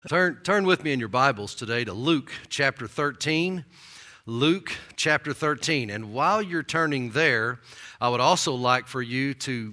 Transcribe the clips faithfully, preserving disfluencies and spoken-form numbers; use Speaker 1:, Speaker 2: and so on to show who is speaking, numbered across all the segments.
Speaker 1: Turn, turn with me in your Bibles today to Luke chapter thirteen. Luke chapter thirteen. And while you're turning there, I would also like for you to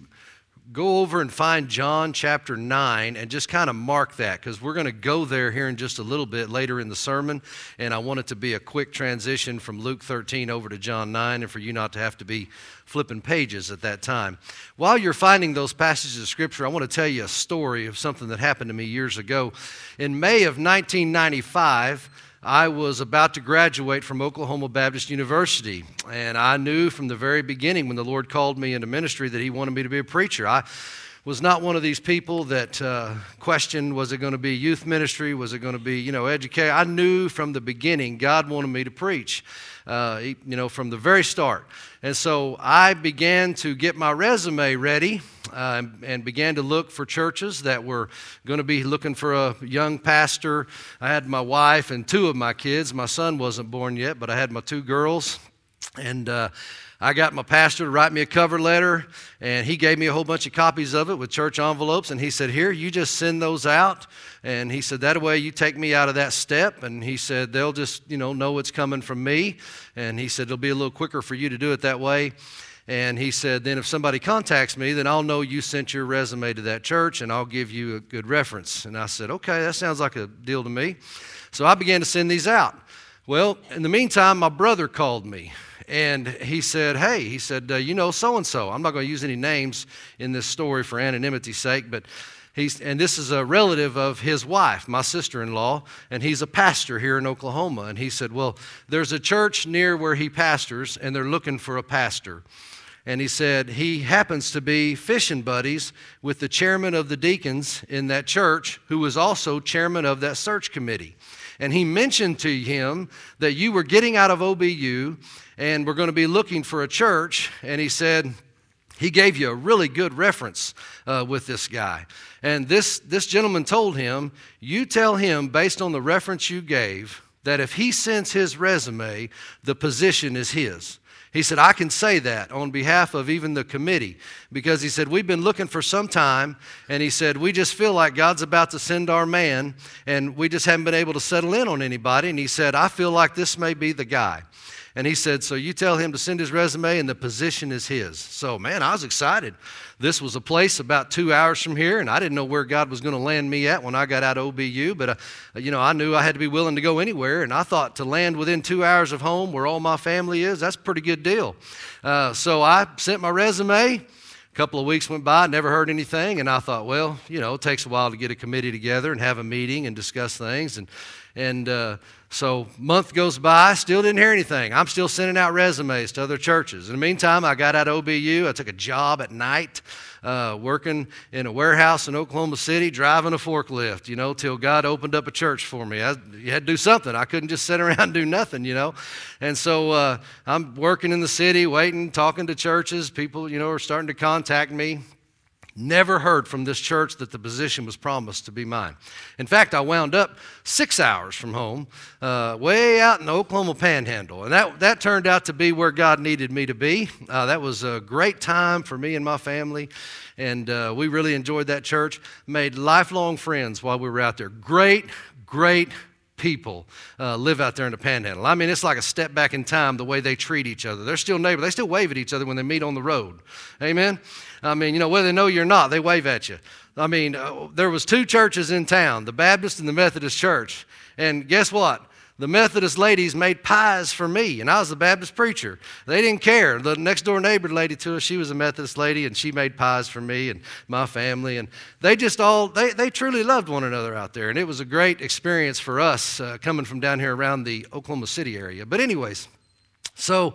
Speaker 1: go over and find John chapter nine and just kind of mark that, because we're going to go there here in just a little bit later in the sermon, and I want it to be a quick transition from Luke thirteen over to John nine, and for you not to have to be flipping pages at that time. While you're finding those passages of Scripture, I want to tell you a story of something that happened to me years ago. In May of nineteen ninety-five, I was about to graduate from Oklahoma Baptist University, and I knew from the very beginning when the Lord called me into ministry that He wanted me to be a preacher. I was not one of these people that uh, questioned, was it going to be youth ministry, was it going to be, you know, education. I knew from the beginning God wanted me to preach, uh, you know, from the very start. And so I began to get my resume ready uh, and began to look for churches that were going to be looking for a young pastor. I had my wife and two of my kids. My son wasn't born yet, but I had my two girls. And uh, I got my pastor to write me a cover letter, and he gave me a whole bunch of copies of it with church envelopes, and he said, here, you just send those out, and he said, that way you take me out of that step, and he said, they'll just, you know, know it's coming from me, and he said, it'll be a little quicker for you to do it that way. And he said, then if somebody contacts me, then I'll know you sent your resume to that church, and I'll give you a good reference. And I said, okay, that sounds like a deal to me. So I began to send these out. Well, in the meantime, my brother called me, and he said, hey, he said, uh, you know, so-and-so. I'm not going to use any names in this story for anonymity's sake, but he's, and this is a relative of his wife, my sister-in-law, and he's a pastor here in Oklahoma. And he said, well, there's a church near where he pastors, and they're looking for a pastor. And he said he happens to be fishing buddies with the chairman of the deacons in that church, who was also chairman of that search committee. And he mentioned to him that you were getting out of O B U and we're going to be looking for a church. And he said he gave you a really good reference uh, with this guy. And this, this gentleman told him, you tell him based on the reference you gave that if he sends his resume, the position is his. He said, I can say that on behalf of even the committee, because he said, we've been looking for some time, and he said, we just feel like God's about to send our man, and we just haven't been able to settle in on anybody. And he said, I feel like this may be the guy. And he said, so you tell him to send his resume, and the position is his. So, man, I was excited. This was a place about two hours from here, and I didn't know where God was going to land me at when I got out of O B U, but, uh, you know, I knew I had to be willing to go anywhere, and I thought to land within two hours of home where all my family is, that's a pretty good deal. Uh, so I sent my resume. A couple of weeks went by, never heard anything, and I thought, well, you know, it takes a while to get a committee together and have a meeting and discuss things, and and uh, so month goes by, still didn't hear anything. I'm still sending out resumes to other churches. In the meantime, I got out of O B U. I took a job at night uh, working in a warehouse in Oklahoma City, driving a forklift, you know, till God opened up a church for me. I, you had to do something. I couldn't just sit around and do nothing, you know. And so uh, I'm working in the city, waiting, talking to churches. People, you know, are starting to contact me. Never heard from this church that the position was promised to be mine. In fact, I wound up six hours from home, uh, way out in the Oklahoma Panhandle. And that, that turned out to be where God needed me to be. Uh, that was a great time for me and my family. And uh, we really enjoyed that church. Made lifelong friends while we were out there. Great, great people uh, live out there in the Panhandle. I mean, it's like a step back in time the way they treat each other. They're still neighbors. They still wave at each other when they meet on the road. Amen? I mean, you know, whether they know you or not, they wave at you. I mean, uh, there was two churches in town, the Baptist and the Methodist church. And guess what? The Methodist ladies made pies for me, and I was the Baptist preacher. They didn't care. The next door neighbor lady to us, she was a Methodist lady, and she made pies for me and my family. And they just all, they, they truly loved one another out there. And it was a great experience for us uh, coming from down here around the Oklahoma City area. But anyways, so,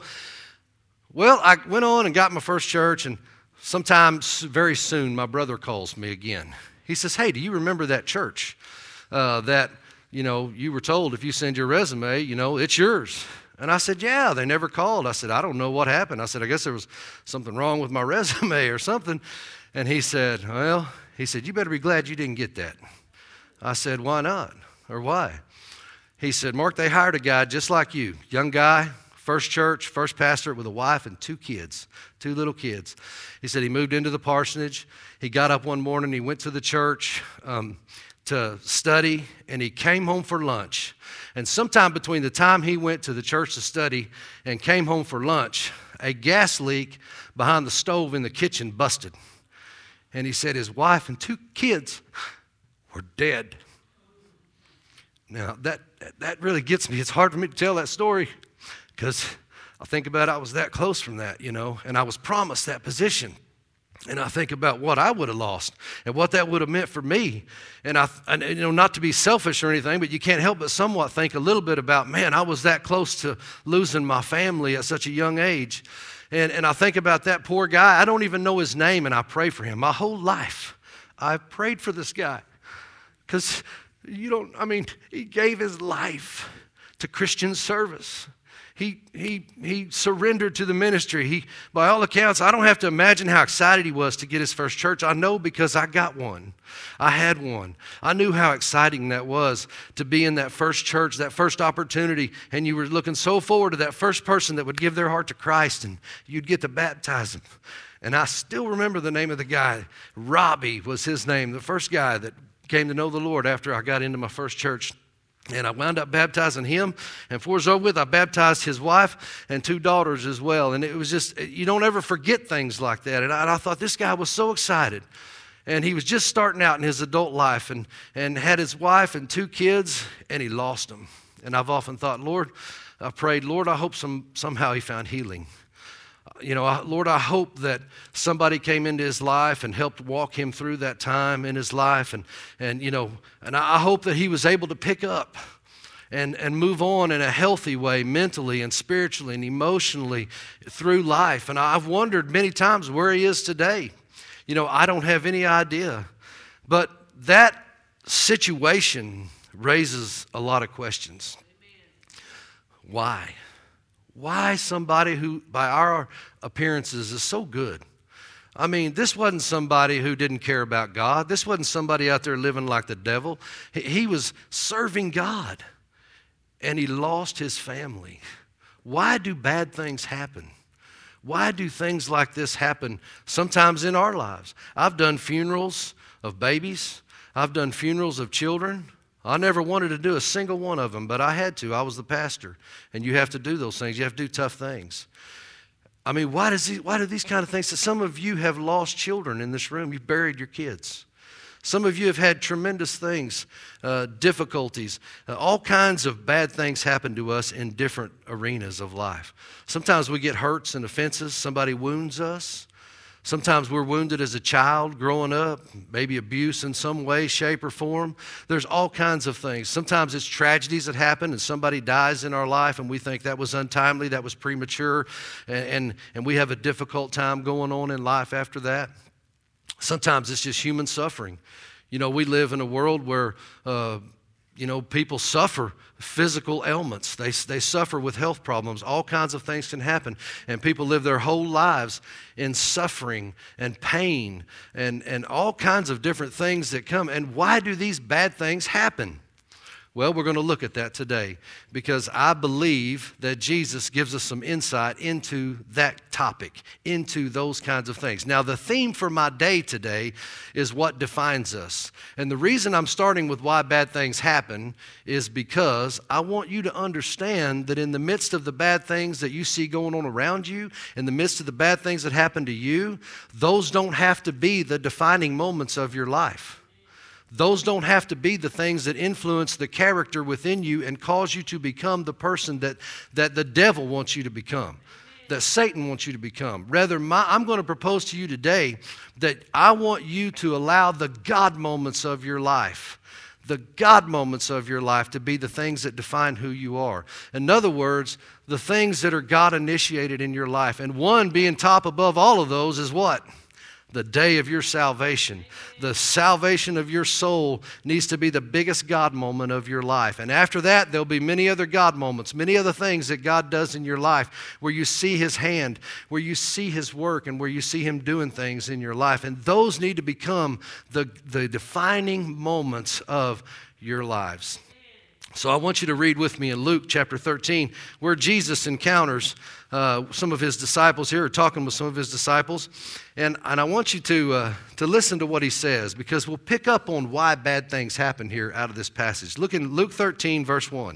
Speaker 1: well, I went on and got my first church, and sometime very soon, my brother calls me again. He says, hey, do you remember that church uh, that, you know, you were told if you send your resume, you know, it's yours? And I said, yeah, they never called. I said, I don't know what happened. I said, I guess there was something wrong with my resume or something. And he said, well, he said, you better be glad you didn't get that. I said, why not? Or why? He said, Mark, they hired a guy just like you, young guy, first church, first pastor with a wife and two kids, two little kids. He said he moved into the parsonage. He got up one morning, he went to the church. Um, to study, and he came home for lunch. And sometime between the time he went to the church to study and came home for lunch, a gas leak behind the stove in the kitchen busted. And he said his wife and two kids were dead. Now, that, that really gets me. It's hard for me to tell that story because I think about it, I was that close from that, you know, and I was promised that position. And I think about what I would have lost and what that would have meant for me. And, I, and, you know, not to be selfish or anything, but you can't help but somewhat think a little bit about, man, I was that close to losing my family at such a young age. And, and I think about that poor guy. I don't even know his name, and I pray for him. My whole life, I've prayed for this guy. Because, you don't, I mean, he gave his life to Christian service. He, he, he surrendered to the ministry. He, by all accounts, I don't have to imagine how excited he was to get his first church. I know because I got one. I had one. I knew how exciting that was to be in that first church, that first opportunity, and you were looking so forward to that first person that would give their heart to Christ, and you'd get to baptize them. And I still remember the name of the guy. Robbie was his name, the first guy that came to know the Lord after I got into my first church. And I wound up baptizing him. And before it was over with, I baptized his wife and two daughters as well. And it was just, you don't ever forget things like that. And I, and I thought this guy was so excited. And he was just starting out in his adult life and, and had his wife and two kids, and he lost them. And I've often thought, Lord, I prayed, Lord, I hope some somehow he found healing. You know, I, Lord, I hope that somebody came into his life and helped walk him through that time in his life. And, and you know, and I hope that he was able to pick up and, and move on in a healthy way, mentally and spiritually and emotionally through life. And I've wondered many times where he is today. You know, I don't have any idea. But that situation raises a lot of questions. Why? Why somebody who, by our appearances, is so good? I mean, this wasn't somebody who didn't care about God. This wasn't somebody out there living like the devil. He, he was serving God, and he lost his family. Why do bad things happen? Why do things like this happen sometimes in our lives? I've done funerals of babies. I've done funerals of children. I never wanted to do a single one of them, but I had to. I was the pastor, and you have to do those things. You have to do tough things. I mean, why does he, why do these kind of things? Some of you have lost children in this room. You've buried your kids. Some of you have had tremendous things, uh, difficulties. Uh, all kinds of bad things happen to us in different arenas of life. Sometimes we get hurts and offenses. Somebody wounds us. Sometimes we're wounded as a child growing up, maybe abuse in some way, shape, or form. There's all kinds of things. Sometimes it's tragedies that happen and somebody dies in our life and we think that was untimely, that was premature, and, and, and we have a difficult time going on in life after that. Sometimes it's just human suffering. You know, we live in a world where, uh, you know, people suffer physical ailments. They, they suffer with health problems. All kinds of things can happen. And people live their whole lives in suffering and pain and, and all kinds of different things that come. And why do these bad things happen? Well, we're going to look at that today because I believe that Jesus gives us some insight into that topic, into those kinds of things. Now, the theme for my day today is what defines us. And the reason I'm starting with why bad things happen is because I want you to understand that in the midst of the bad things that you see going on around you, in the midst of the bad things that happen to you, those don't have to be the defining moments of your life. Those don't have to be the things that influence the character within you and cause you to become the person that, that the devil wants you to become, that Satan wants you to become. Rather, my, I'm going to propose to you today that I want you to allow the God moments of your life, the God moments of your life to be the things that define who you are. In other words, the things that are God initiated in your life. And one being top above all of those is what? The day of your salvation. The salvation of your soul needs to be the biggest God moment of your life. And after that, there'll be many other God moments, many other things that God does in your life where you see His hand, where you see His work, and where you see Him doing things in your life. And those need to become the, the defining moments of your lives. So I want you to read with me in Luke chapter thirteen, where Jesus encounters uh, some of his disciples here, or talking with some of his disciples. And, and I want you to, uh, to listen to what he says, because we'll pick up on why bad things happen here out of this passage. Look in Luke thirteen, verse one.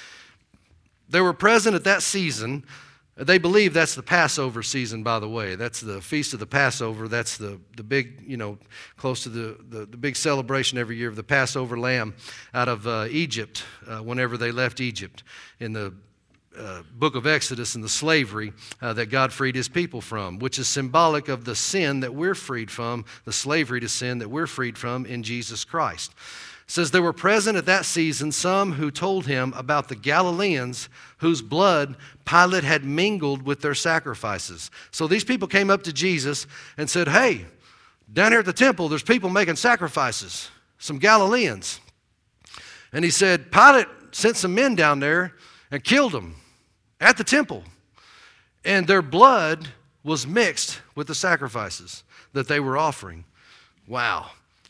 Speaker 1: There were present at that season, they believe that's the Passover season, by the way. That's the feast of the Passover. That's the, the big, you know, close to the, the, the big celebration every year of the Passover lamb out of uh, Egypt, uh, whenever they left Egypt in the uh, book of Exodus and the slavery uh, that God freed his people from, which is symbolic of the sin that we're freed from, the slavery to sin that we're freed from in Jesus Christ. It says, there were present at that season some who told him about the Galileans whose blood Pilate had mingled with their sacrifices. So these people came up to Jesus and said, hey, down here at the temple, there's people making sacrifices, some Galileans. And he said, Pilate sent some men down there and killed them at the temple. And their blood was mixed with the sacrifices that they were offering. Wow.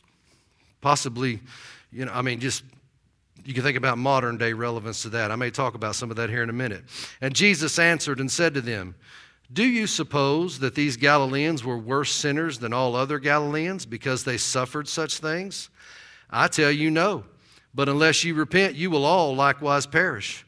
Speaker 1: Possibly... You know, I mean, just, you can think about modern day relevance to that. I may talk about some of that here in a minute. And Jesus answered and said to them, do you suppose that these Galileans were worse sinners than all other Galileans because they suffered such things? I tell you no, but unless you repent, you will all likewise perish.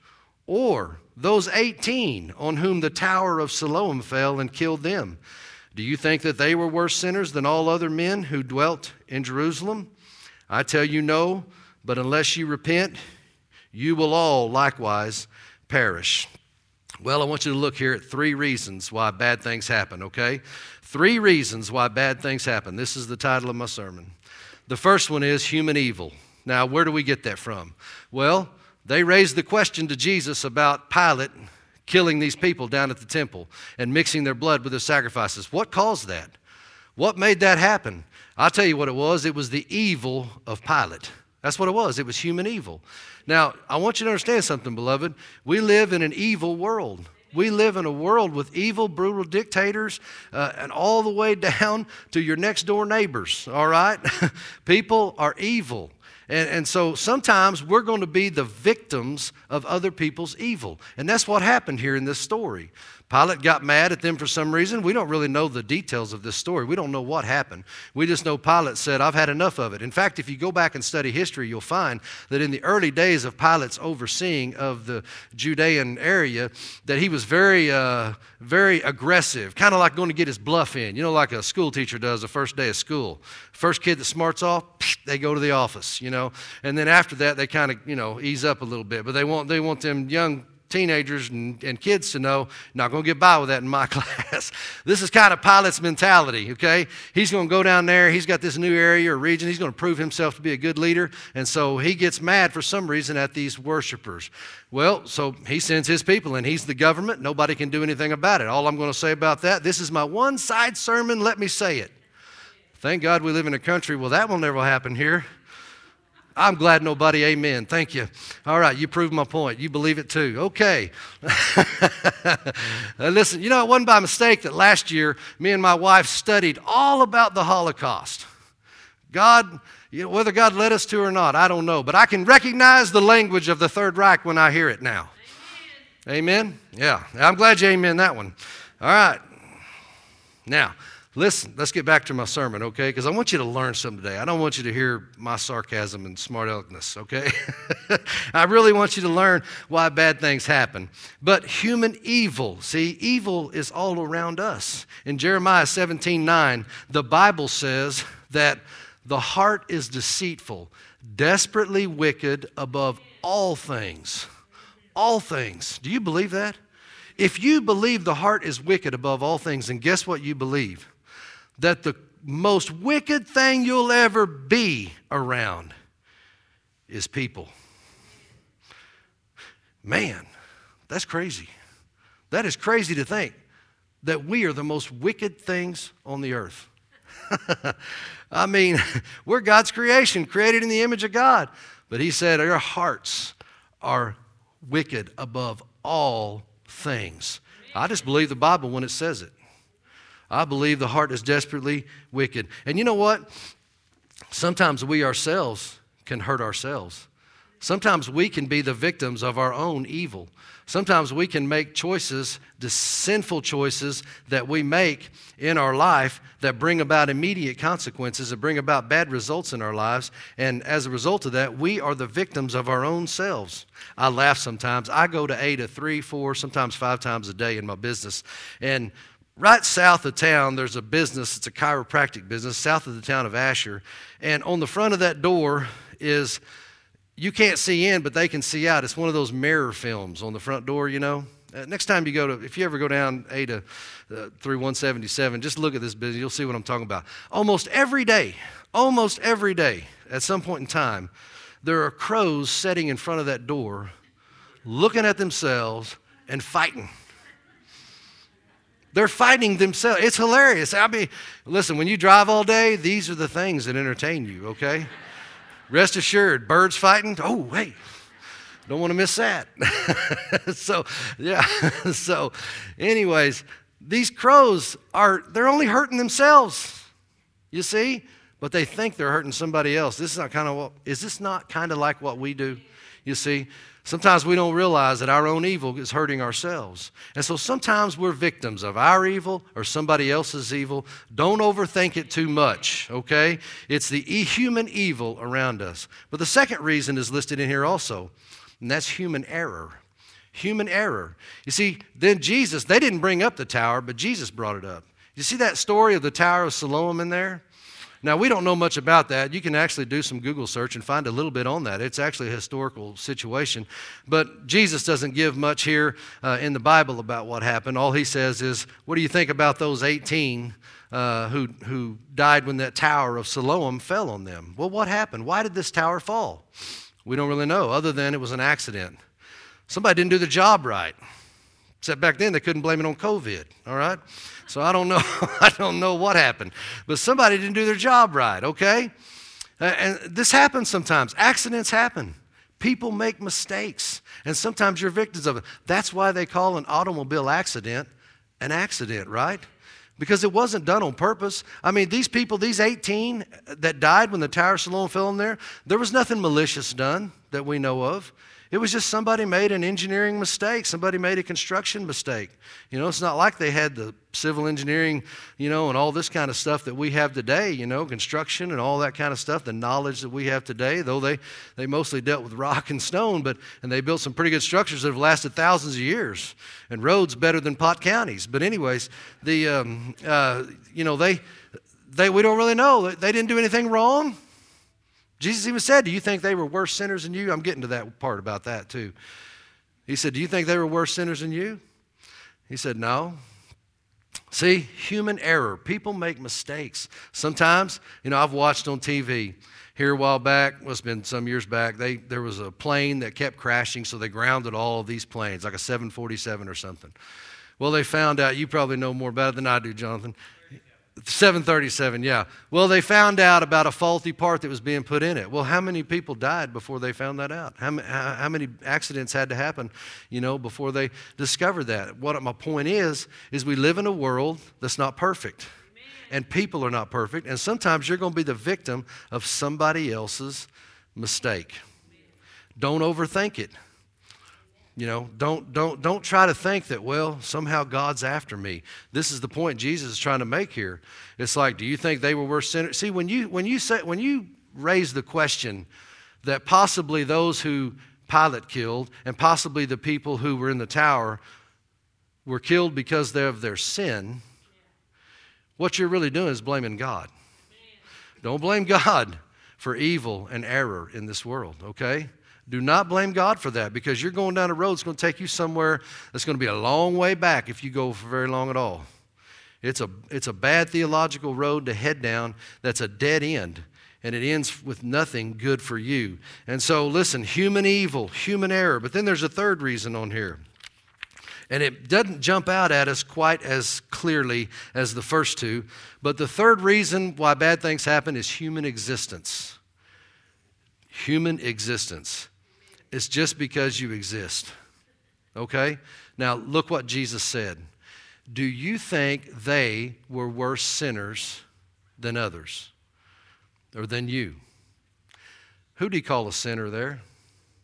Speaker 1: Or those eighteen on whom the tower of Siloam fell and killed them, do you think that they were worse sinners than all other men who dwelt in Jerusalem? I tell you no, but unless you repent, you will all likewise perish. Well, I want you to look here at three reasons why bad things happen, okay? Three reasons why bad things happen. This is the title of my sermon. The first one is human evil. Now, where do we get that from? Well, they raised the question to Jesus about Pilate killing these people down at the temple and mixing their blood with their sacrifices. What caused that? What made that happen? I'll tell you what it was. It was the evil of Pilate. That's what it was. It was human evil. Now, I want you to understand something, beloved. We live in an evil world. We live in a world with evil, brutal dictators, uh, and all the way down to your next door neighbors, all right? People are evil. And, and so sometimes we're going to be the victims of other people's evil. And that's what happened here in this story. Pilate got mad at them for some reason. We don't really know the details of this story. We don't know what happened. We just know Pilate said, I've had enough of it. In fact, if you go back and study history, you'll find that in the early days of Pilate's overseeing of the Judean area, that he was very, uh, very aggressive, kind of like going to get his bluff in, you know, like a school teacher does the first day of school. First kid that smarts off, they go to the office, you know, and then after that, they kind of, you know, ease up a little bit. But they want, they want them young teenagers and, and kids to know, not going to get by with that in my class. This is kind of Pilate's mentality, okay? He's going to go down there. He's got this new area or region. He's going to prove himself to be a good leader. And so he gets mad for some reason at these worshipers. Well, so he sends his people in. He's the government. Nobody can do anything about it. All I'm going to say about that, this is my one side sermon. Let me say it. Thank God we live in a country, well, that will never happen here. I'm glad nobody, amen. Thank you. All right, you proved my point. You believe it too. Okay. Listen, you know, it wasn't by mistake that last year me and my wife studied all about the Holocaust. God, you know, whether God led us to or not, I don't know. But I can recognize the language of the Third Reich when I hear it now. Amen? Amen? Yeah. I'm glad you amen that one. All right. Now, listen, let's get back to my sermon, okay? Because I want you to learn something today. I don't want you to hear my sarcasm and smart aleckness, okay? I really want you to learn why bad things happen. But human evil, see, evil is all around us. In Jeremiah seventeen nine, the Bible says that the heart is deceitful, desperately wicked above all things. All things. Do you believe that? If you believe the heart is wicked above all things, then guess what you believe? That the most wicked thing you'll ever be around is people. Man, that's crazy. That is crazy to think that we are the most wicked things on the earth. I mean, we're God's creation, created in the image of God. But he said our hearts are wicked above all things. I just believe the Bible when it says it. I believe the heart is desperately wicked. And you know what? Sometimes we ourselves can hurt ourselves. Sometimes we can be the victims of our own evil. Sometimes we can make choices, the sinful choices that we make in our life that bring about immediate consequences, that bring about bad results in our lives. And as a result of that, we are the victims of our own selves. I laugh sometimes. I go to A to three, four, sometimes five times a day in my business. And right south of town, there's a business. It's a chiropractic business south of the town of Asher. And on the front of that door is, you can't see in, but they can see out. It's one of those mirror films on the front door, you know. Uh, next time you go to, if you ever go down A to uh, through one seventy-seven, just look at this business. You'll see what I'm talking about. Almost every day, almost every day, at some point in time, there are crows sitting in front of that door, looking at themselves and fighting. They're fighting themselves. It's hilarious. I mean, listen, when you drive all day, these are the things that entertain you, okay? Rest assured, birds fighting. Oh, hey, don't want to miss that. so, yeah. so, anyways, these crows are, they're only hurting themselves, you see? But they think they're hurting somebody else. This is not kind of what, is this not kind of like what we do? You see? Sometimes we don't realize that our own evil is hurting ourselves. And so sometimes we're victims of our evil or somebody else's evil. Don't overthink it too much, okay? It's the e- human evil around us. But the second reason is listed in here also, and that's human error. Human error. You see, then Jesus, they didn't bring up the tower, but Jesus brought it up. You see that story of the Tower of Siloam in there? Now, we don't know much about that. You can actually do some Google search and find a little bit on that. It's actually a historical situation. But Jesus doesn't give much here uh, in the Bible about what happened. All he says is, what do you think about those eighteen uh, who, who died when that Tower of Siloam fell on them? Well, what happened? Why did this tower fall? We don't really know, other than it was an accident. Somebody didn't do the job right. Except back then, they couldn't blame it on COVID, all right? So I don't know, I don't know what happened. But somebody didn't do their job right, okay? Uh, and this happens sometimes. Accidents happen. People make mistakes. And sometimes you're victims of it. That's why they call an automobile accident an accident, right? Because it wasn't done on purpose. I mean, these people, these eighteen that died when the Tower of Siloam fell in there, there was nothing malicious done that we know of. It was just somebody made an engineering mistake. Somebody made a construction mistake. You know, it's not like they had the civil engineering, you know, and all this kind of stuff that we have today, you know, construction and all that kind of stuff, the knowledge that we have today, though they, they mostly dealt with rock and stone, but and they built some pretty good structures that have lasted thousands of years and roads better than Pot counties. But anyways, the, um, uh, you know, they, they, we don't really know. They didn't do anything wrong. Jesus even said, do you think they were worse sinners than you? I'm getting to that part about that too. He said, do you think they were worse sinners than you? He said, no. See, human error. People make mistakes. Sometimes, you know, I've watched on T V here a while back, well, it's been some years back, they, there was a plane that kept crashing, so they grounded all of these planes, like a seven forty-seven or something. Well, they found out, you probably know more about it than I do, Jonathan. seven thirty-seven, yeah. Well, they found out about a faulty part that was being put in it. Well, how many people died before they found that out? How, how, how many accidents had to happen, you know, before they discovered that? What my point is, is we live in a world that's not perfect. Amen. And people are not perfect. And sometimes you're going to be the victim of somebody else's mistake. Amen. Don't overthink it. You know, don't don't don't try to think that, well, somehow God's after me. This is the point Jesus is trying to make here. It's like, do you think they were worse sinners? See, when you when you say when you raise the question that possibly those who Pilate killed and possibly the people who were in the tower were killed because of their sin, what you're really doing is blaming God. Don't blame God for evil and error in this world, okay? Do not blame God for that, because you're going down a road that's going to take you somewhere that's going to be a long way back if you go for very long at all. It's a, it's a bad theological road to head down that's a dead end, and it ends with nothing good for you. And so, listen, human evil, human error. But then there's a third reason on here. And it doesn't jump out at us quite as clearly as the first two. But the third reason why bad things happen is human existence. Human existence. It's just because you exist. Okay? Now, look what Jesus said. Do you think they were worse sinners than others? Or than you? Who did he call a sinner there?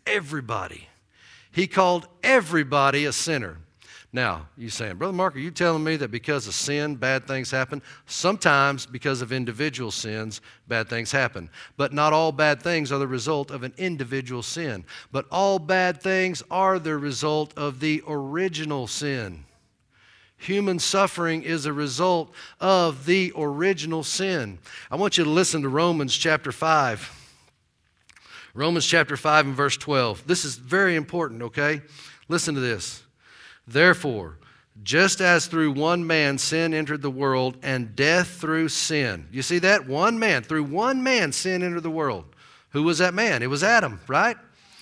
Speaker 1: everybody. He called everybody a sinner. Now, you saying, Brother Mark, are you telling me that because of sin, bad things happen? Sometimes because of individual sins, bad things happen. But not all bad things are the result of an individual sin. But all bad things are the result of the original sin. Human suffering is a result of the original sin. I want you to listen to Romans chapter five. Romans chapter five and verse twelve. This is very important, okay? Listen to this. Therefore, just as through one man sin entered the world, and death through sin. You see that? One man. Through one man sin entered the world. Who was that man? It was Adam, right?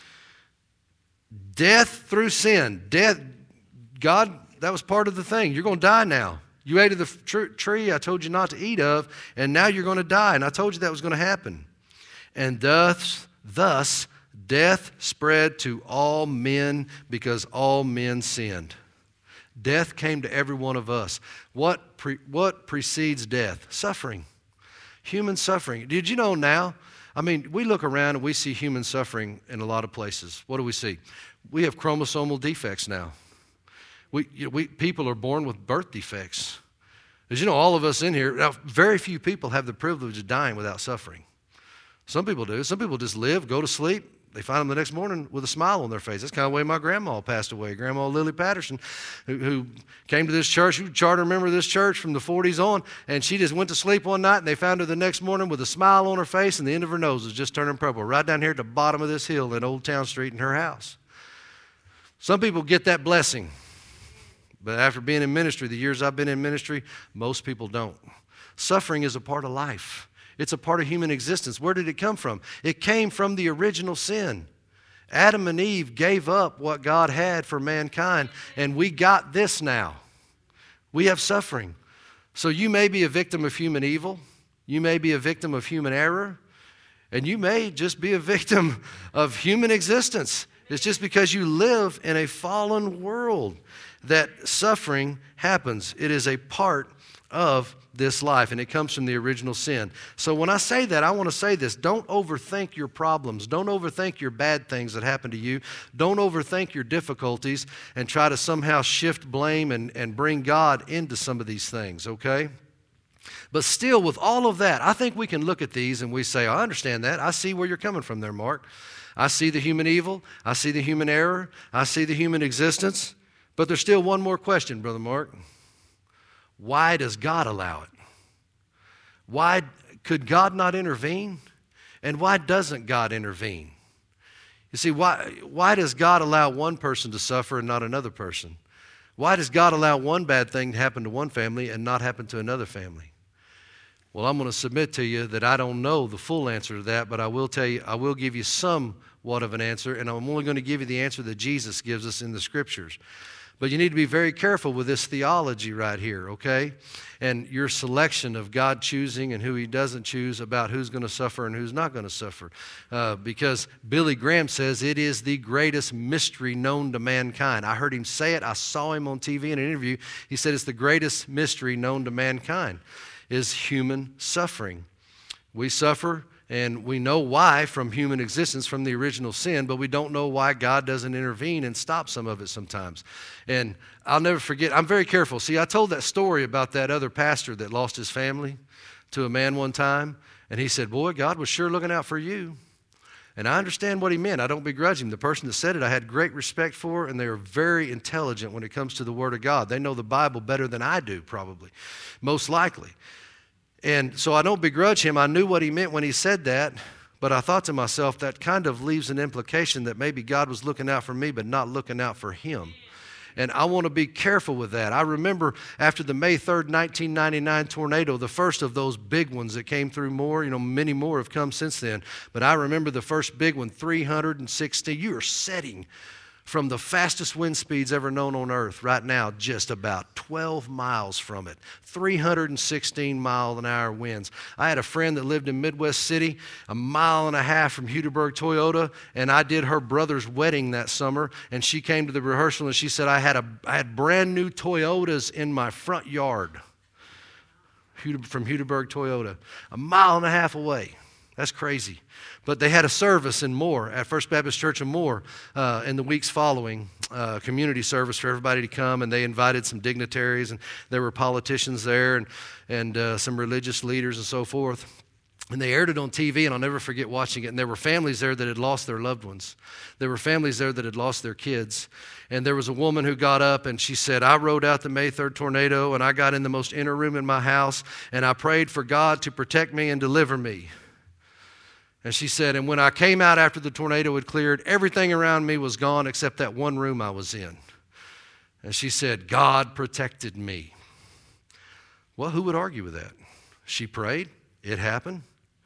Speaker 1: Death through sin. Death. God, that was part of the thing. You're going to die now. You ate of the tr- tree I told you not to eat of, and now you're going to die. And I told you that was going to happen. And thus, thus, death spread to all men because all men sinned. Death came to every one of us. What pre- what precedes death? Suffering. Human suffering. Did you know now? I mean, we look around and we see human suffering in a lot of places. What do we see? We have chromosomal defects now. We, you know, we people are born with birth defects. As you know, all of us in here, now, very few people have the privilege of dying without suffering. Some people do. Some people just live, go to sleep. They find them the next morning with a smile on their face. That's kind of the way my grandma passed away. Grandma Lily Patterson, who, who came to this church, who charter member of this church from the forties on, and she just went to sleep one night, and they found her the next morning with a smile on her face, and the end of her nose was just turning purple, right down here at the bottom of this hill in Old Town Street in her house. Some people get that blessing, but after being in ministry, the years I've been in ministry, most people don't. Suffering is a part of life. It's a part of human existence. Where did it come from? It came from the original sin. Adam and Eve gave up what God had for mankind, and we got this now. We have suffering. So you may be a victim of human evil. You may be a victim of human error. And you may just be a victim of human existence. It's just because you live in a fallen world that suffering happens. It is a part of this life, and it comes from the original sin. So when I say that, I want to say this. Don't overthink your problems. Don't overthink your bad things that happen to you. Don't overthink your difficulties and try to somehow shift blame and, and bring God into some of these things, okay? But still, with all of that, I think we can look at these and we say, I understand that. I see where you're coming from there, Mark. I see the human evil. I see the human error. I see the human existence. But there's still one more question, Brother Mark. Why does God allow it? Why could God not intervene? And why doesn't God intervene? You see, why, why does God allow one person to suffer and not another person? Why does God allow one bad thing to happen to one family and not happen to another family? Well, I'm going to submit to you that I don't know the full answer to that, but I will tell you, I will give you somewhat of an answer, and I'm only going to give you the answer that Jesus gives us in the Scriptures. But you need to be very careful with this theology right here, okay? And your selection of God choosing and who He doesn't choose about who's going to suffer and who's not going to suffer. Uh, because Billy Graham says it is the greatest mystery known to mankind. I heard him say it. I saw him on T V in an interview. He said it's the greatest mystery known to mankind is human suffering. We suffer, and we know why from human existence, from the original sin, but we don't know why God doesn't intervene and stop some of it sometimes. And I'll never forget, I'm very careful. See, I told that story about that other pastor that lost his family to a man one time, and he said, boy, God was sure looking out for you. And I understand what he meant. I don't begrudge him. The person that said it, I had great respect for, and they are very intelligent when it comes to the Word of God. They know the Bible better than I do, probably, most likely. And so I don't begrudge him. I knew what he meant when he said that, but I thought to myself, that kind of leaves an implication that maybe God was looking out for me, but not looking out for him. And I want to be careful with that. I remember after the May third, nineteen ninety-nine tornado, the first of those big ones that came through more, you know, many more have come since then. But I remember the first big one, three hundred sixty. You are setting from the fastest wind speeds ever known on earth right now, just about twelve miles from it. three hundred sixteen mile an hour winds. I had a friend that lived in Midwest City, a mile and a half from Hudiburg Toyota, and I did her brother's wedding that summer, and she came to the rehearsal and she said, I had a I had brand new Toyotas in my front yard from Hudiburg Toyota, a mile and a half away. That's crazy. But they had a service in Moore, at First Baptist Church in Moore, uh, in the weeks following, uh, community service for everybody to come, and they invited some dignitaries, and there were politicians there, and, and uh, some religious leaders and so forth. And they aired it on T V, and I'll never forget watching it. And there were families there that had lost their loved ones. There were families there that had lost their kids. And there was a woman who got up, and she said, I rode out the May third tornado, and I got in the most inner room in my house, and I prayed for God to protect me and deliver me. And she said, and when I came out after the tornado had cleared, everything around me was gone except that one room I was in. And she said, God protected me. Well, who would argue with that? She prayed. It happened.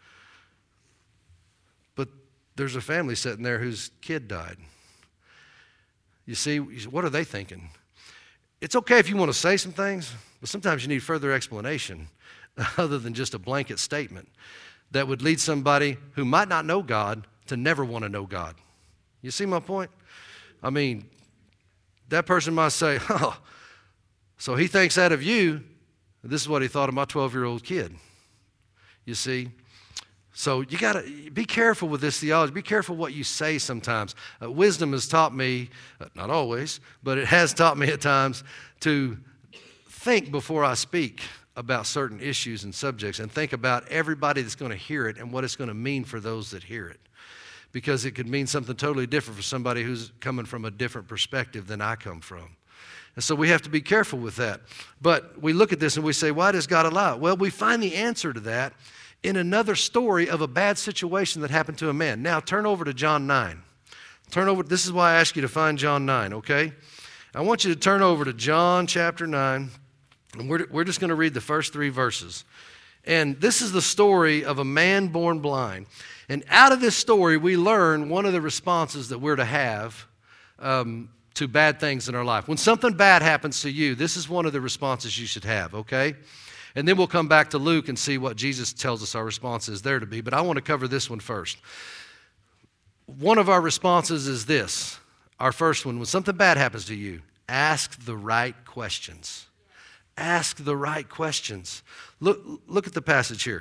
Speaker 1: But there's a family sitting there whose kid died. You see, what are they thinking? It's okay if you want to say some things, but sometimes you need further explanation other than just a blanket statement that would lead somebody who might not know God to never want to know God. You see my point? I mean, that person might say, oh, so he thinks that of you. This is what he thought of my twelve-year-old kid. You see? So you got to be careful with this theology. Be careful what you say sometimes. Uh, wisdom has taught me, uh, not always, but it has taught me at times to think before I speak about certain issues and subjects, and think about everybody that's going to hear it and what it's going to mean for those that hear it. Because it could mean something totally different for somebody who's coming from a different perspective than I come from. And so we have to be careful with that. But we look at this and we say, why does God allow it? Well, we find the answer to that in another story of a bad situation that happened to a man. Now, turn over to John nine. Turn over, this is why I ask you to find John nine, okay? I want you to turn over to John chapter nine. And we're, we're just going to read the first three verses. And this is the story of a man born blind. And out of this story, we learn one of the responses that we're to have um, to bad things in our life. When something bad happens to you, this is one of the responses you should have, okay? And then we'll come back to Luke and see what Jesus tells us our response is there to be. But I want to cover this one first. One of our responses is this. Our first one, when something bad happens to you, ask the right questions. Ask the right questions. Look, look at the passage here.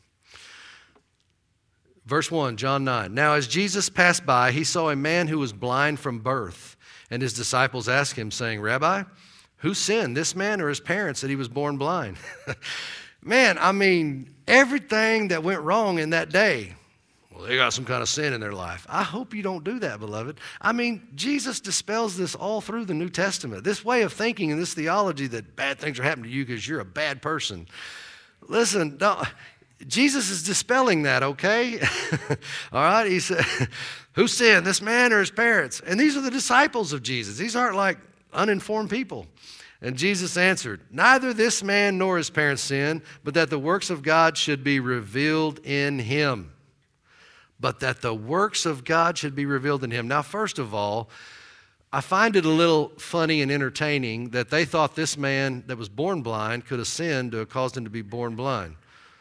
Speaker 1: Verse one, John nine. Now as Jesus passed by, he saw a man who was blind from birth. And his disciples asked him, saying, Rabbi, who sinned, this man or his parents, that he was born blind? Man, I mean, everything that went wrong in that day, well, they got some kind of sin in their life. I hope you don't do that, beloved. I mean, Jesus dispels this all through the New Testament. This way of thinking and this theology that bad things are happening to you because you're a bad person. Listen, don't, Jesus is dispelling that, okay? All right, he said, who sinned, this man or his parents? And these are the disciples of Jesus. These aren't like uninformed people. And Jesus answered, neither this man nor his parents sinned, but that the works of God should be revealed in him. But that the works of God should be revealed in him. Now, first of all, I find it a little funny and entertaining that they thought this man that was born blind could have sinned to have caused him to be born blind.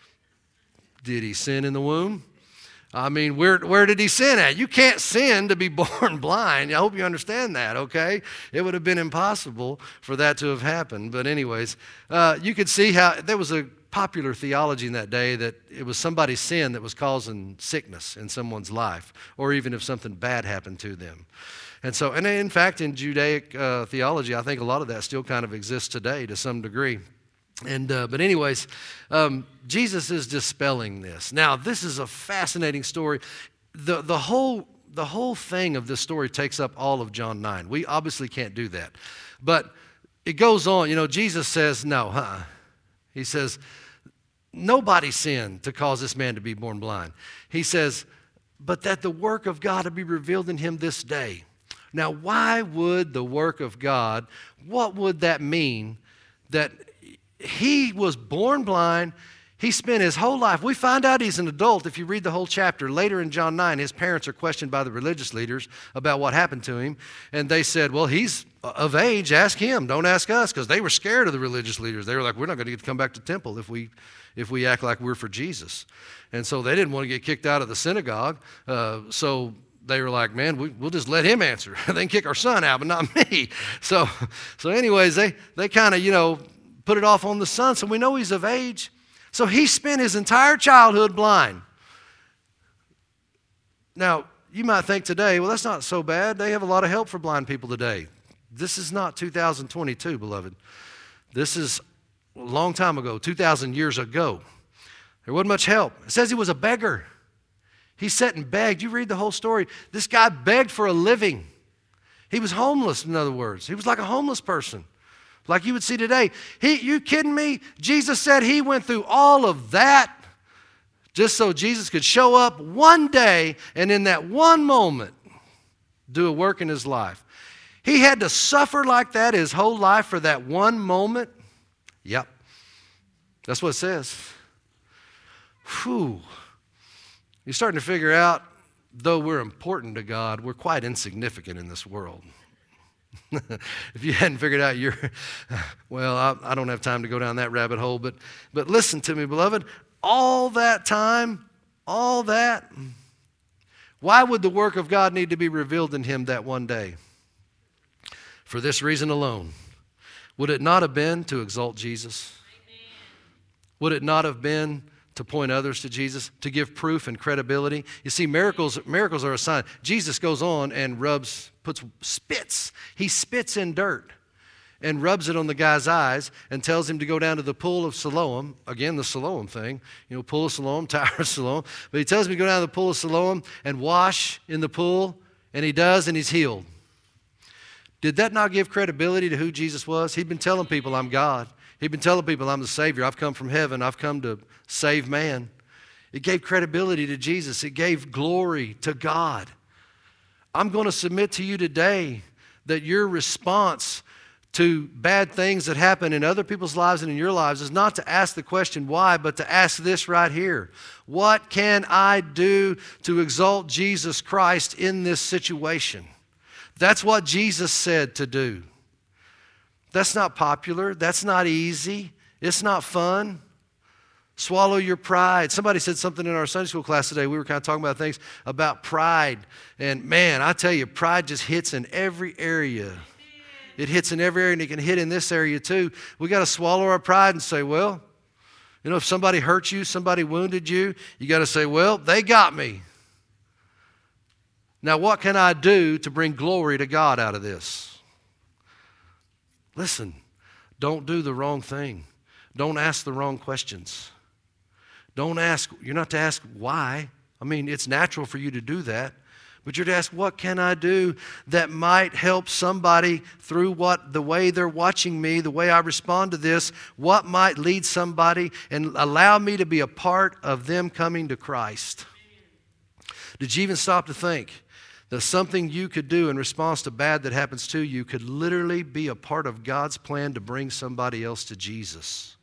Speaker 1: Did he sin in the womb? I mean, where, where did he sin at? You can't sin to be born blind. I hope you understand that, okay? It would have been impossible for that to have happened. But anyways, uh, you could see how there was a popular theology in that day that it was somebody's sin that was causing sickness in someone's life, or even if something bad happened to them. And so, and in fact, in Judaic uh, theology, I think a lot of that still kind of exists today to some degree. And uh, but anyways, um, Jesus is dispelling this. Now, this is a fascinating story. The the whole the whole thing of this story takes up all of John nine. We obviously can't do that, but it goes on. You know, Jesus says no, huh? He says, nobody sinned to cause this man to be born blind. He says, but that the work of God would be revealed in him this day. Now, why would the work of God, what would that mean? That he was born blind. He spent his whole life. We find out he's an adult if you read the whole chapter. Later in John nine, his parents are questioned by the religious leaders about what happened to him. And they said, well, he's of age. Ask him. Don't ask us, because they were scared of the religious leaders. They were like, we're not going to get to come back to temple if we if we act like we're for Jesus. And so they didn't want to get kicked out of the synagogue. Uh, so they were like, man, we, we'll just let him answer. They can kick our son out, but not me. So, so anyways, they, they kind of, you know, put it off on the son. So we know he's of age. So he spent his entire childhood blind. Now, you might think today, well, that's not so bad. They have a lot of help for blind people today. This is not two thousand twenty-two, beloved. This is a long time ago, two thousand years ago. There wasn't much help. It says he was a beggar. He sat and begged. You read the whole story. This guy begged for a living. He was homeless, in other words. He was like a homeless person, like you would see today. He, you kidding me? Jesus said he went through all of that just so Jesus could show up one day and in that one moment do a work in his life. He had to suffer like that his whole life for that one moment? Yep. That's what it says. Whew. You're starting to figure out, though we're important to God, we're quite insignificant in this world. If you hadn't figured out, you're, well, I, I don't have time to go down that rabbit hole, but, but listen to me, beloved. All that time, all that, why would the work of God need to be revealed in him that one day? For this reason alone. Would it not have been to exalt Jesus? Amen. Would it not have been to point others to Jesus, to give proof and credibility? You see, miracles miracles are a sign. Jesus goes on and rubs, puts, spits. He spits in dirt and rubs it on the guy's eyes and tells him to go down to the pool of Siloam. Again, the Siloam thing. You know, pool of Siloam, Tower of Siloam. But he tells him to go down to the pool of Siloam and wash in the pool, and he does, and he's healed. Did that not give credibility to who Jesus was? He'd been telling people, I'm God. He'd been telling people, I'm the Savior. I've come from heaven. I've come to save man. It gave credibility to Jesus. It gave glory to God. I'm going to submit to you today that your response to bad things that happen in other people's lives and in your lives is not to ask the question why, but to ask this right here. What can I do to exalt Jesus Christ in this situation? That's what Jesus said to do. That's not popular. That's not easy. It's not fun. Swallow your pride. Somebody said something in our Sunday school class today. We were kind of talking about things about pride. And man, I tell you, pride just hits in every area. It hits in every area, and it can hit in this area too. We got to swallow our pride and say, well, you know, if somebody hurt you, somebody wounded you, you got to say, well, they got me. Now, what can I do to bring glory to God out of this? Listen, don't do the wrong thing. Don't ask the wrong questions. Don't ask, you're not to ask why. I mean, it's natural for you to do that. But you're to ask, what can I do that might help somebody through what the way they're watching me, the way I respond to this, what might lead somebody and allow me to be a part of them coming to Christ? Did you even stop to think that something you could do in response to bad that happens to you could literally be a part of God's plan to bring somebody else to Jesus?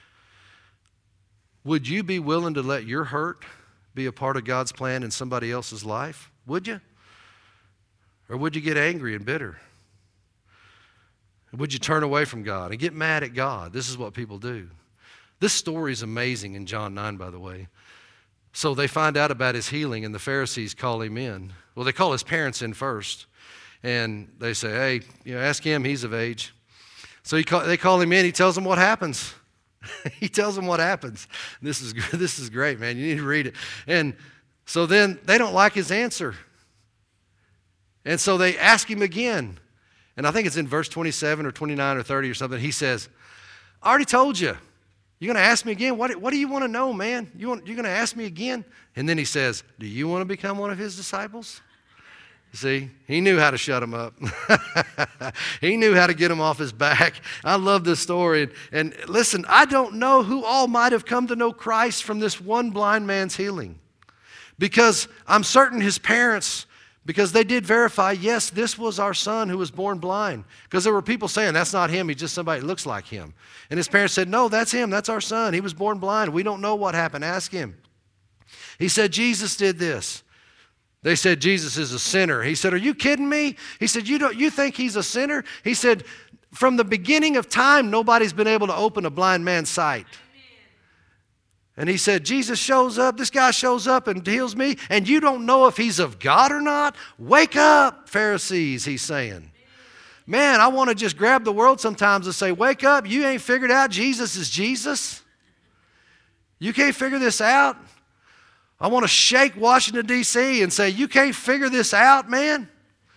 Speaker 1: Would you be willing to let your hurt be a part of God's plan in somebody else's life? Would you? Or would you get angry and bitter? Would you turn away from God and get mad at God? This is what people do. This story is amazing in John nine, by the way. So they find out about his healing, and the Pharisees call him in. Well, they call his parents in first, and they say, hey, you know, ask him, he's of age. So he call, they call him in. He tells them what happens. He tells them what happens. This is, this is great, man. You need to read it. And so then they don't like his answer. And so they ask him again. And I think it's in verse twenty-seven or twenty-nine or thirty or something. He says, I already told you. You're going to ask me again? What, what do you want to know, man? You want, you're going to ask me again? And then he says, do you want to become one of his disciples? See, he knew how to shut him up. He knew how to get him off his back. I love this story. And, and listen, I don't know who all might have come to know Christ from this one blind man's healing. Because I'm certain his parents, because they did verify, yes, this was our son who was born blind. Because there were people saying, that's not him, he's just somebody that looks like him. And his parents said, no, that's him, that's our son. He was born blind. We don't know what happened. Ask him. He said, Jesus did this. They said, Jesus is a sinner. He said, are you kidding me? He said, you don't, you think he's a sinner? He said, from the beginning of time, nobody's been able to open a blind man's sight. And he said, Jesus shows up, this guy shows up and heals me, and you don't know if he's of God or not? Wake up, Pharisees, he's saying. Man, I want to just grab the world sometimes and say, wake up, you ain't figured out Jesus is Jesus? You can't figure this out? I want to shake Washington, D C and say, you can't figure this out, man?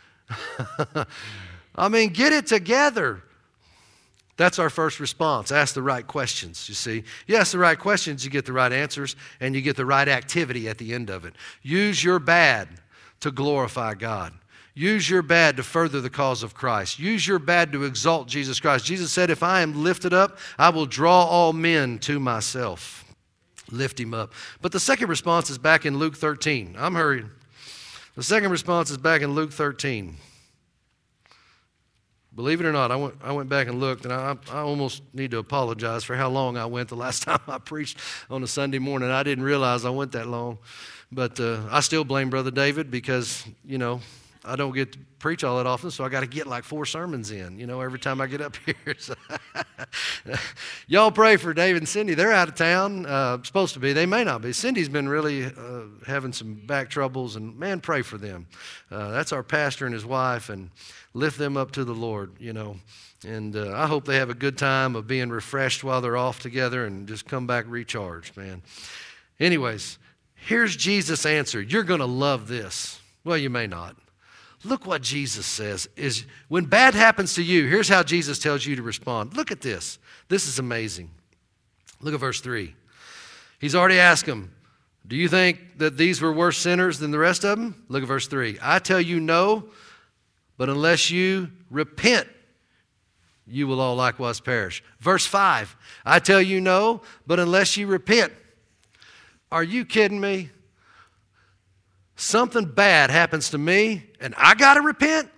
Speaker 1: I mean, get it together. That's our first response. Ask the right questions, you see. You ask the right questions, you get the right answers, and you get the right activity at the end of it. Use your bad to glorify God. Use your bad to further the cause of Christ. Use your bad to exalt Jesus Christ. Jesus said, if I am lifted up, I will draw all men to myself. Lift him up. But the second response is back in Luke thirteen. I'm hurrying. The second response is back in Luke thirteen. Believe it or not, I went, I went back and looked, and I, I almost need to apologize for how long I went the last time I preached on a Sunday morning. I didn't realize I went that long. But uh, I still blame Brother David because, you know, I don't get to preach all that often, so I got to get like four sermons in, you know, every time I get up here. So y'all pray for David and Cindy. They're out of town, uh, supposed to be. They may not be. Cindy's been really uh, having some back troubles, and man, pray for them. Uh, that's our pastor and his wife, and lift them up to the Lord, you know. And uh, I hope they have a good time of being refreshed while they're off together and just come back recharged, man. Anyways, here's Jesus' answer. You're going to love this. Well, you may not. Look what Jesus says is when bad happens to you, here's how Jesus tells you to respond. Look at this. This is amazing. Look at verse three. He's already asked them, do you think that these were worse sinners than the rest of them? Look at verse three. I tell you no, but unless you repent, you will all likewise perish. Verse five. I tell you no, but unless you repent. Are you kidding me? Something bad happens to me, and I got to repent?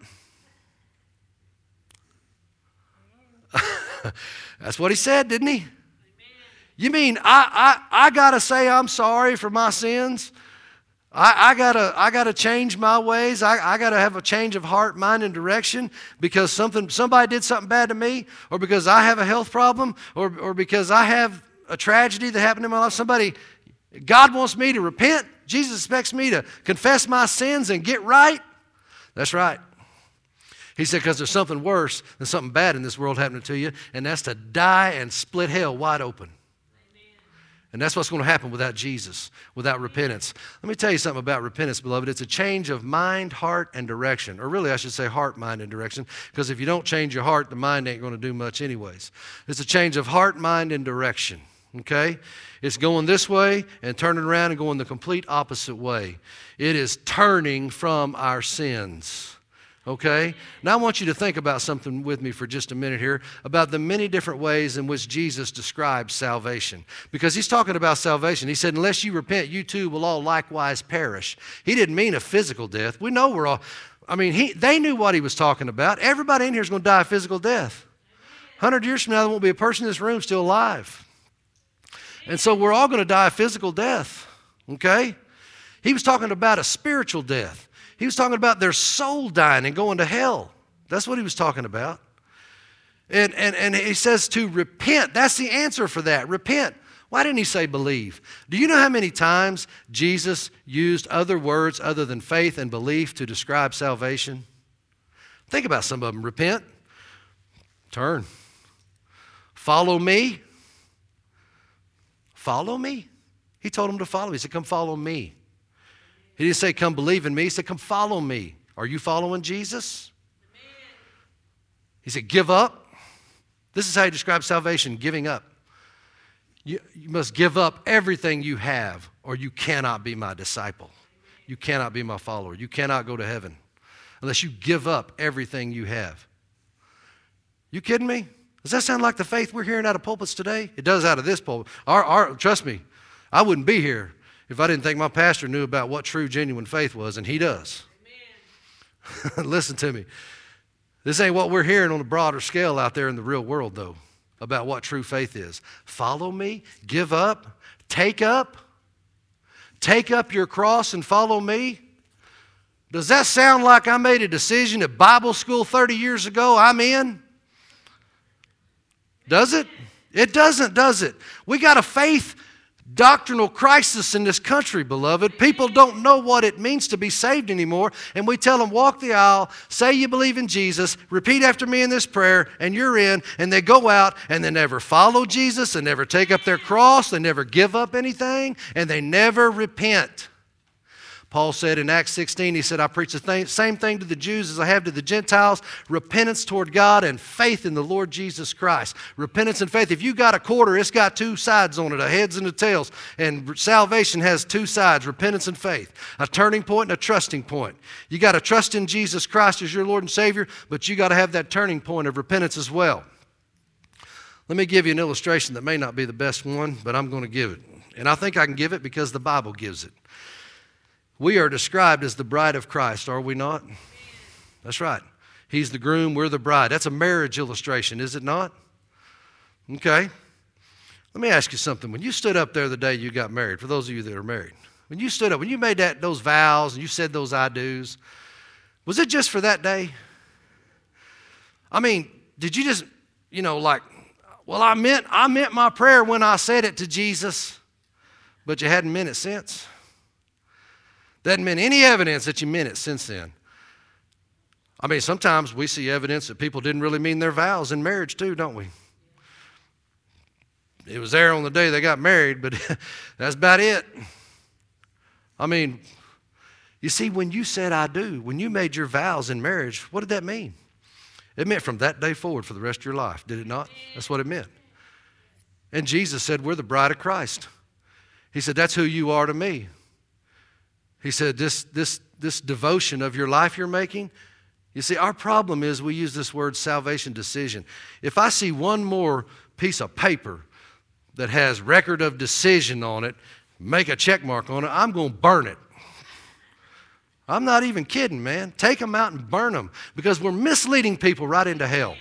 Speaker 1: That's what he said, didn't he? Amen. You mean I, I, I got to say I'm sorry for my sins? I, I gotta I gotta change my ways. I, I gotta have a change of heart, mind, and direction because something somebody did something bad to me, or because I have a health problem, or, or because I have a tragedy that happened in my life. Somebody, God wants me to repent. Jesus expects me to confess my sins and get right. That's right. He said, because there's something worse than something bad in this world happening to you, and that's to die and split hell wide open. Amen. And that's what's going to happen without Jesus, without repentance. Let me tell you something about repentance, beloved. It's a change of mind, heart, and direction. Or really, I should say heart, mind, and direction, because if you don't change your heart, the mind ain't going to do much anyways. It's a change of heart, mind, and direction. Okay? It's going this way and turning around and going the complete opposite way. It is turning from our sins. Okay? Now I want you to think about something with me for just a minute here about the many different ways in which Jesus describes salvation. Because he's talking about salvation. He said, unless you repent, you too will all likewise perish. He didn't mean a physical death. We know we're all, I mean, he, they knew what he was talking about. Everybody in here is going to die a physical death. A hundred years from now, there won't be a person in this room still alive. And so we're all going to die a physical death, okay? He was talking about a spiritual death. He was talking about their soul dying and going to hell. That's what he was talking about. And, and, and he says to repent. That's the answer for that, repent. Why didn't he say believe? Do you know how many times Jesus used other words other than faith and belief to describe salvation? Think about some of them. Repent, turn, follow me. Follow me? He told him to follow me. He said, come follow me. He didn't say, come believe in me. He said, come follow me. Are you following Jesus? Amen. He said, give up. This is how he describes salvation, giving up. You, you must give up everything you have, or you cannot be my disciple. You cannot be my follower. You cannot go to heaven unless you give up everything you have. You kidding me? Does that sound like the faith we're hearing out of pulpits today? It does out of this pulpit. Our, our, trust me, I wouldn't be here if I didn't think my pastor knew about what true, genuine faith was, and he does. Listen to me. This ain't what we're hearing on a broader scale out there in the real world, though, about what true faith is. Follow me, give up, take up, take up your cross and follow me. Does that sound like I made a decision at Bible school thirty years ago? I'm in. Does it? It doesn't, does it? We got a faith doctrinal crisis in this country, beloved. People don't know what it means to be saved anymore, and we tell them, walk the aisle, say you believe in Jesus, repeat after me in this prayer, and you're in, and they go out, and they never follow Jesus, they never take up their cross, they never give up anything, and they never repent. Paul said in Acts sixteen, he said, I preach the thing, same thing to the Jews as I have to the Gentiles, repentance toward God and faith in the Lord Jesus Christ. Repentance and faith. If you got a quarter, it's got two sides on it, a heads and a tails. And salvation has two sides, repentance and faith. A turning point and a trusting point. You got to trust in Jesus Christ as your Lord and Savior, but you got to have that turning point of repentance as well. Let me give you an illustration that may not be the best one, but I'm going to give it. And I think I can give it because the Bible gives it. We are described as the bride of Christ, are we not? That's right. He's the groom, we're the bride. That's a marriage illustration, is it not? Okay. Let me ask you something. When you stood up there the day you got married, for those of you that are married, when you stood up, when you made that those vows and you said those I do's, was it just for that day? I mean, did you just, you know, like, well, I meant I meant my prayer when I said it to Jesus, but you hadn't meant it since? Doesn't mean any evidence that you meant it since then. I mean, sometimes we see evidence that people didn't really mean their vows in marriage too, don't we? It was there on the day they got married, but that's about it. I mean, you see, when you said I do, when you made your vows in marriage, what did that mean? It meant from that day forward for the rest of your life, did it not? That's what it meant. And Jesus said, we're the bride of Christ. He said, that's who you are to me. He said, this, this, this devotion of your life you're making, you see, our problem is we use this word salvation decision. If I see one more piece of paper that has record of decision on it, make a check mark on it, I'm going to burn it. I'm not even kidding, man. Take them out and burn them because we're misleading people right into hell.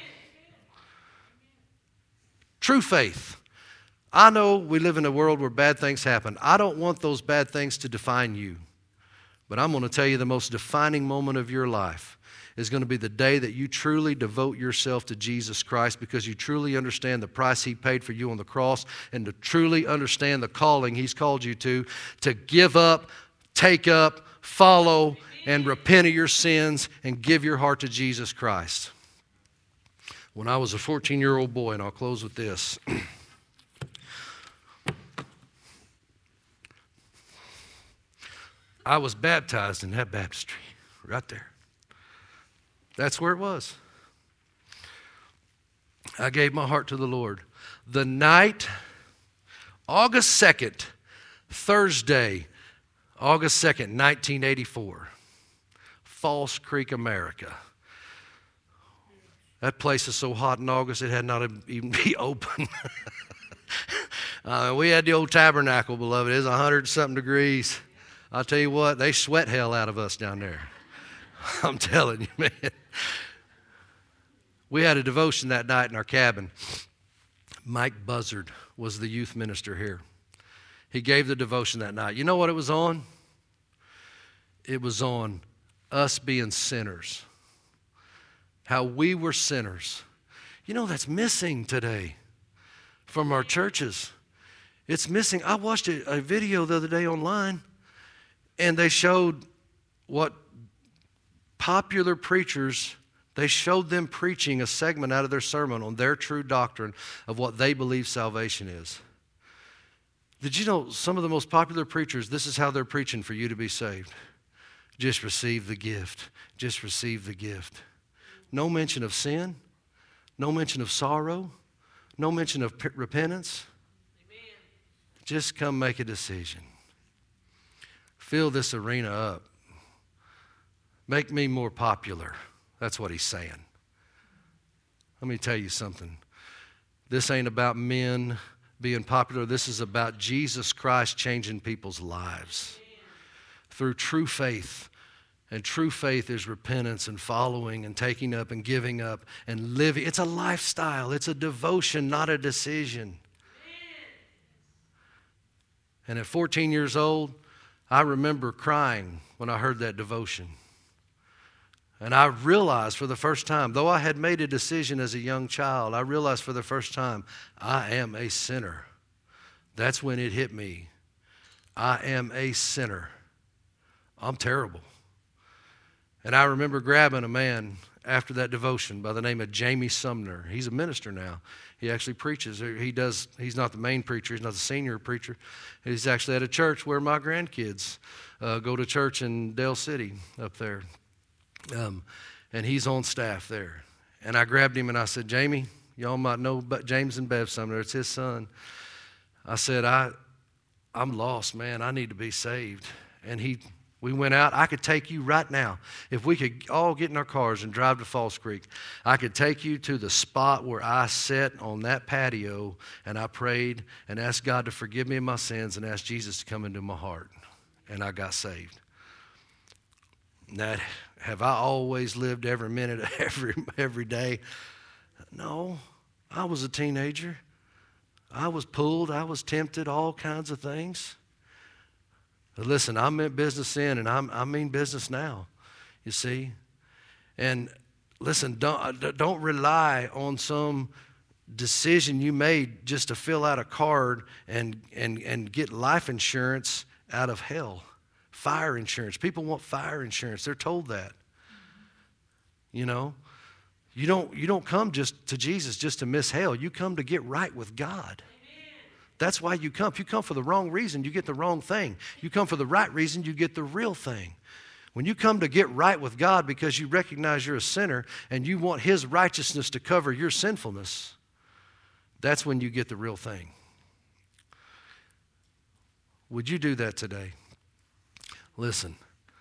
Speaker 1: True faith. I know we live in a world where bad things happen. I don't want those bad things to define you. But I'm going to tell you the most defining moment of your life is going to be the day that you truly devote yourself to Jesus Christ because you truly understand the price He paid for you on the cross and to truly understand the calling He's called you to, to give up, take up, follow, and repent of your sins and give your heart to Jesus Christ. When I was a fourteen-year-old boy, and I'll close with this. I was baptized in that baptistry, right there. That's where it was. I gave my heart to the Lord. The night, August second, Thursday, August second, nineteen eighty-four, Falls Creek, America. That place is so hot in August, it had not even be open. uh, we had the old tabernacle, beloved. It was one hundred something degrees. I'll tell you what, they sweat hell out of us down there. I'm telling you, man. We had a devotion that night in our cabin. Mike Buzzard was the youth minister here. He gave the devotion that night. You know what it was on? It was on us being sinners. How we were sinners. You know, that's missing today from our churches. It's missing. I watched a, a video the other day online. And they showed what popular preachers, they showed them preaching a segment out of their sermon on their true doctrine of what they believe salvation is. Did you know some of the most popular preachers, this is how they're preaching for you to be saved? Just receive the gift. Just receive the gift. No mention of sin. No mention of sorrow. No mention of p- repentance. Amen. Just come make a decision. Fill this arena up. Make me more popular. That's what he's saying. Let me tell you something. This ain't about men being popular. This is about Jesus Christ changing people's lives through true faith. And true faith is repentance and following and taking up and giving up and living. It's a lifestyle. It's a devotion, not a decision. And at fourteen years old, I remember crying when I heard that devotion. And I realized for the first time, though I had made a decision as a young child, I realized for the first time, I am a sinner. That's when it hit me. I am a sinner. I'm terrible. And I remember grabbing a man after that devotion by the name of Jamie Sumner. He's a minister now. He actually preaches. He does. He's not the main preacher. He's not the senior preacher. He's actually at a church where my grandkids uh, go to church in Dale City up there. Um, and he's on staff there. And I grabbed him and I said, Jamie, y'all might know but James and Bev Sumner. It's his son. I said, I, I'm lost, man. I need to be saved. And he... We went out. I could take you right now. If we could all get in our cars and drive to Falls Creek, I could take you to the spot where I sat on that patio and I prayed and asked God to forgive me of my sins and asked Jesus to come into my heart. And I got saved. Now, have I always lived every minute, every, every day? No. I was a teenager. I was pulled. I was tempted, all kinds of things. But listen, I meant business then, and I'm, I mean business now, you see. And listen, don't, don't rely on some decision you made just to fill out a card and, and, and get life insurance out of hell. Fire insurance. People want fire insurance. They're told that. You know, you don't, you don't come just to Jesus just to miss hell. You come to get right with God. That's why you come. If you come for the wrong reason, you get the wrong thing. You come for the right reason, you get the real thing. When you come to get right with God because you recognize you're a sinner and you want His righteousness to cover your sinfulness, that's when you get the real thing. Would you do that today? Listen,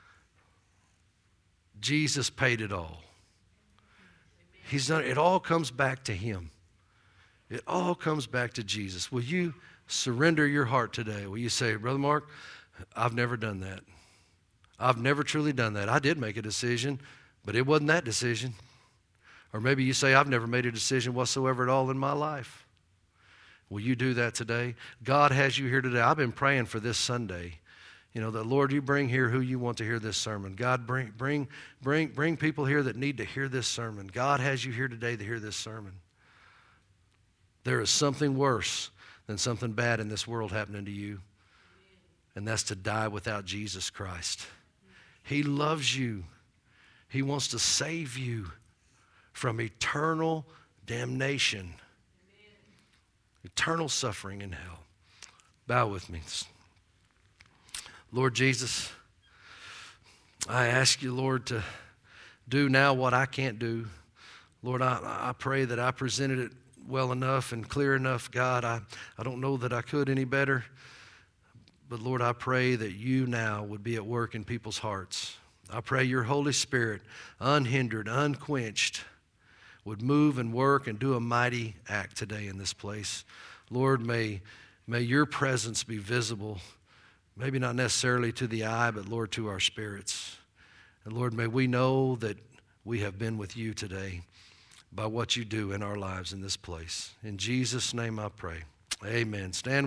Speaker 1: Jesus paid it all. He's done it. It all comes back to Him. It all comes back to Jesus. Will you surrender your heart today? Will you say, Brother Mark, I've never done that. I've never truly done that. I did make a decision, but it wasn't that decision. Or maybe you say, I've never made a decision whatsoever at all in my life. Will you do that today? God has you here today. I've been praying for this Sunday. You know, that Lord, you bring here who you want to hear this sermon. God, bring, bring, bring, bring people here that need to hear this sermon. God has you here today to hear this sermon. There is something worse than something bad in this world happening to you, and that's to die without Jesus Christ. He loves you. He wants to save you from eternal damnation, eternal suffering in hell. Bow with me. Lord Jesus, I ask you, Lord, to do now what I can't do. Lord, I, I pray that I presented it well enough and clear enough. God, I, I don't know that I could any better. But Lord, I pray that you now would be at work in people's hearts. I pray your Holy Spirit, unhindered, unquenched, would move and work and do a mighty act today in this place. Lord, may, may your presence be visible, maybe not necessarily to the eye, but Lord, to our spirits. And Lord, may we know that we have been with you today by what you do in our lives in this place. In Jesus' name I pray. Amen. Stand.